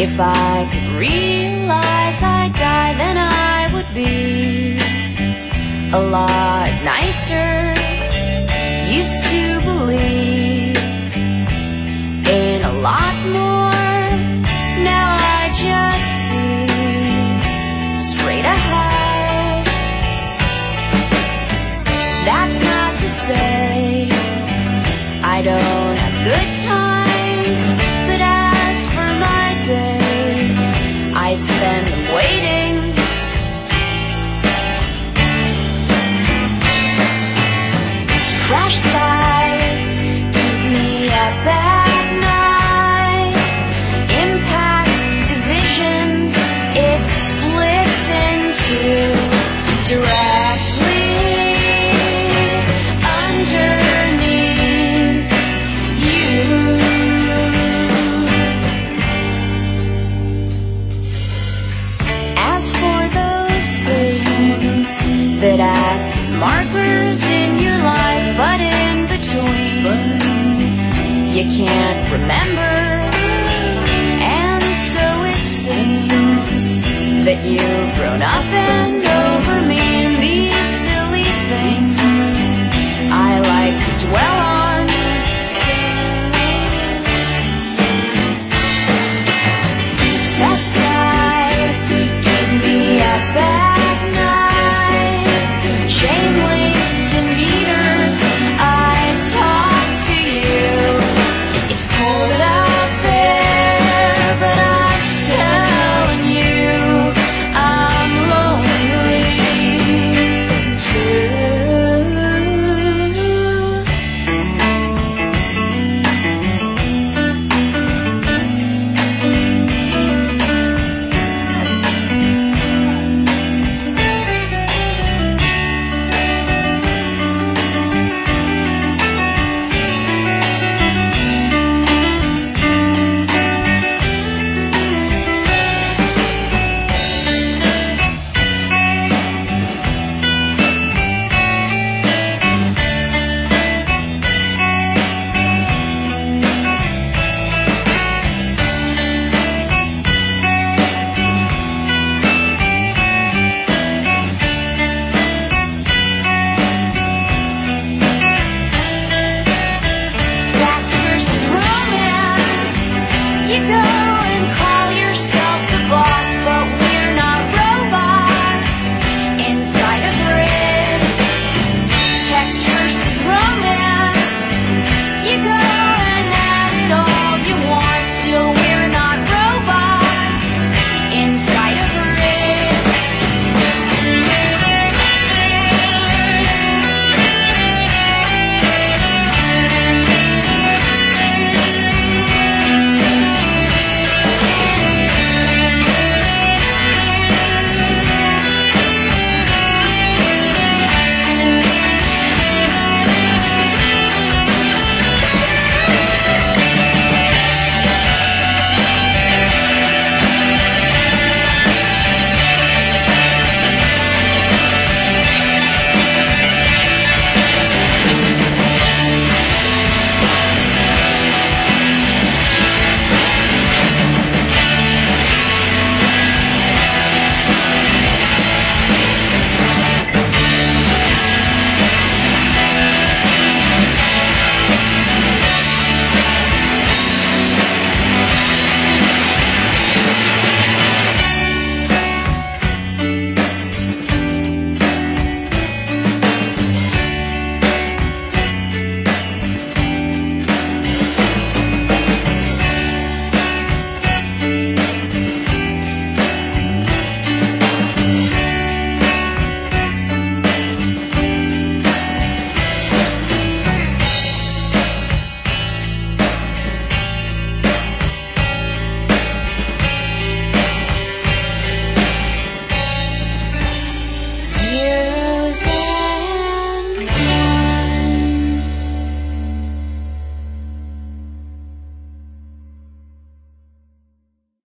If I could realize I'd die, then I would be a lot nicer. Used to believe in a lot more. Now I just see straight ahead. That's not to say I don't have good times, but as for my days, I spend them waiting. Crash sites keep me up at night. Impact division, it splits into directly underneath you. As for those things that act as markers in your life, but in between you can't remember, and so it seems that you've grown up and over me.